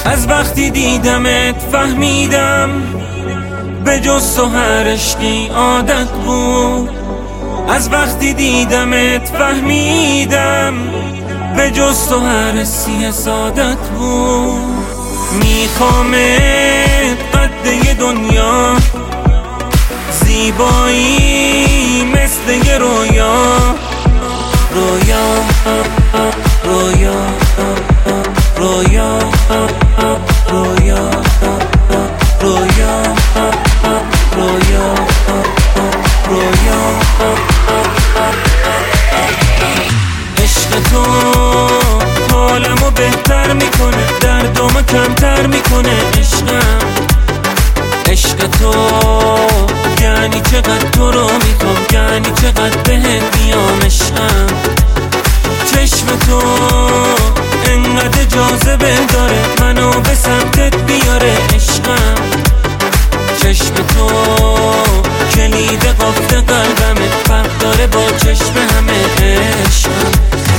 از وقتی دیدمت فهمیدم به جز تو هر عشقی عادت بود. از وقتی دیدمت فهمیدم به جز تو هر حسی سعادت بود. میخوامت قد دنیا، زیبایی مثل یه رویا. رویا رویا رویا رویا رویا رویا رویا. عشق تو حالمو بهتر میکنه، دردمو کمتر میکنه. عشق تو یعنی چقدر تو رو میخوام، یعنی چقدر بهت میام. عشقم چشم تو انقدر جاذبه داره، منو به سمتت بیاره. عشقم چشم تو کلید قفل قلبمه، فرق داره با چشم همه. عشقم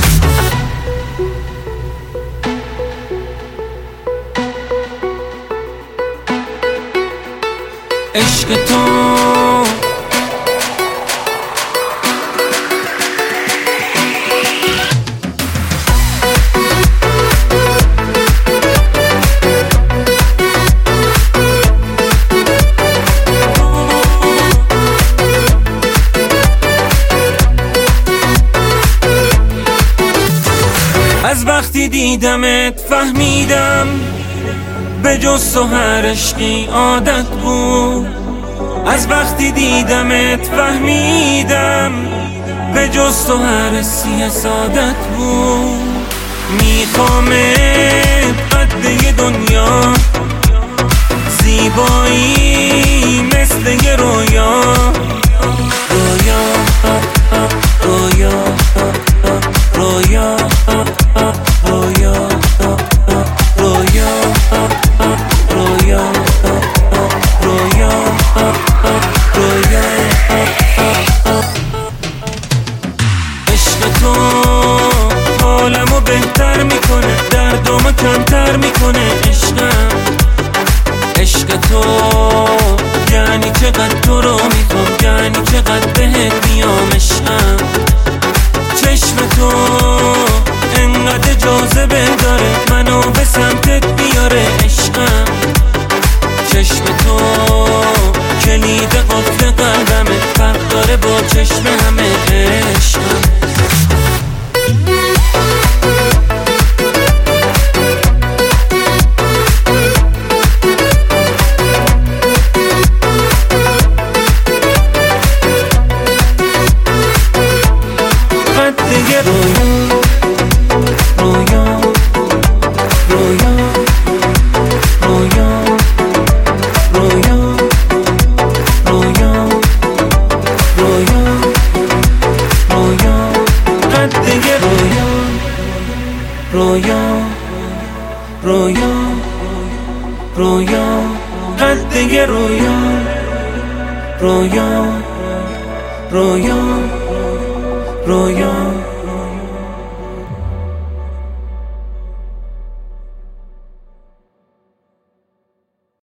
عشق تو از وقتی دیدمت فهمیدم به جز تو هر عشقی عادت بود. از وقتی دیدمت فهمیدم به جز تو هر حسی سعادت بود. میخوامت قد دنیا، زیبایی مثل یه رویا. رویا رویا رویا رویا رویا رویا رویا رویا. عشق تو حالمو بهتر میکنه، دردمو کمتر میکنه. عشق تو یعنی چقدر تو رو میخوام، یعنی چقدر بهت میام. عشقم چشم تو انقدر جاذبه داره، منو به سمتت بیاره. عشقم چشم تو کلید قفل قلبمه، فرق داره با چشم همه. عشقم رویا رویا رویا قد یه رویا. رویا رویا رویا